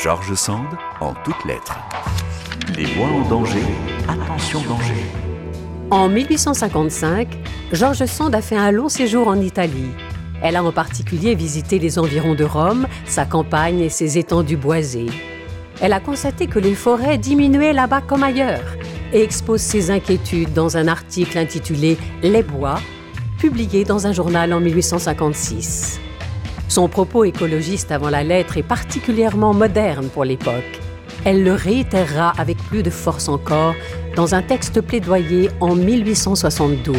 George Sand en toutes lettres. Les bois en danger, attention danger. En 1855, George Sand a fait un long séjour en Italie. Elle a en particulier visité les environs de Rome, sa campagne et ses étendues boisées. Elle a constaté que les forêts diminuaient là-bas comme ailleurs et expose ses inquiétudes dans un article intitulé « Les bois », publié dans un journal en 1856. Son propos écologiste avant la lettre est particulièrement moderne pour l'époque. Elle le réitérera avec plus de force encore dans un texte plaidoyer en 1872.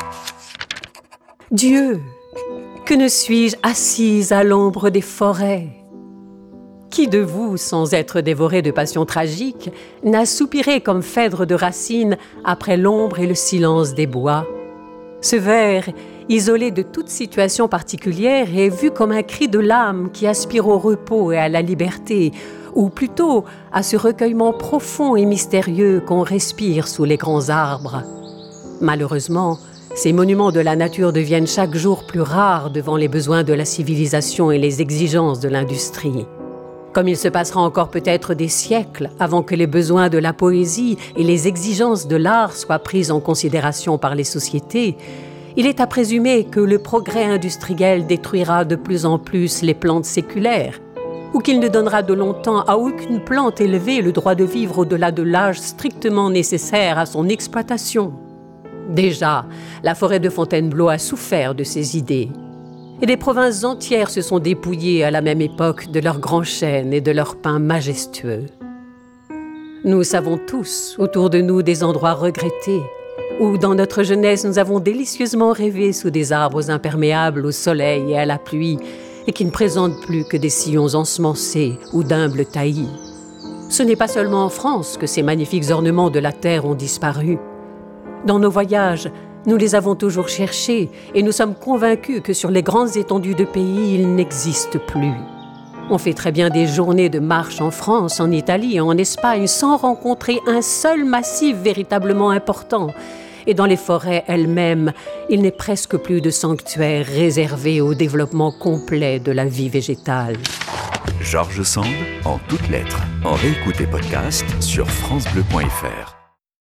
« Dieu, que ne suis-je assise à l'ombre des forêts ? Qui de vous, sans être dévoré de passions tragiques, n'a soupiré comme Phèdre de Racine après l'ombre et le silence des bois ? Ce vers, isolé de toute situation particulière, est vu comme un cri de l'âme qui aspire au repos et à la liberté, ou plutôt à ce recueillement profond et mystérieux qu'on respire sous les grands arbres. Malheureusement, ces monuments de la nature deviennent chaque jour plus rares devant les besoins de la civilisation et les exigences de l'industrie. Comme il se passera encore peut-être des siècles avant que les besoins de la poésie et les exigences de l'art soient prises en considération par les sociétés, il est à présumer que le progrès industriel détruira de plus en plus les plantes séculaires, ou qu'il ne donnera de longtemps à aucune plante élevée le droit de vivre au-delà de l'âge strictement nécessaire à son exploitation. Déjà, la forêt de Fontainebleau a souffert de ces idées. Et des provinces entières se sont dépouillées à la même époque de leurs grands chênes et de leurs pins majestueux. Nous savons tous autour de nous des endroits regrettés, où dans notre jeunesse nous avons délicieusement rêvé sous des arbres imperméables au soleil et à la pluie, et qui ne présentent plus que des sillons ensemencés ou d'humbles taillis. Ce n'est pas seulement en France que ces magnifiques ornements de la terre ont disparu. Dans nos voyages, nous les avons toujours cherchés et nous sommes convaincus que sur les grandes étendues de pays, ils n'existent plus. On fait très bien des journées de marche en France, en Italie et en Espagne sans rencontrer un seul massif véritablement important. Et dans les forêts elles-mêmes, il n'est presque plus de sanctuaires réservés au développement complet de la vie végétale. George Sand en toutes lettres. En réécoute et podcast sur francebleu.fr.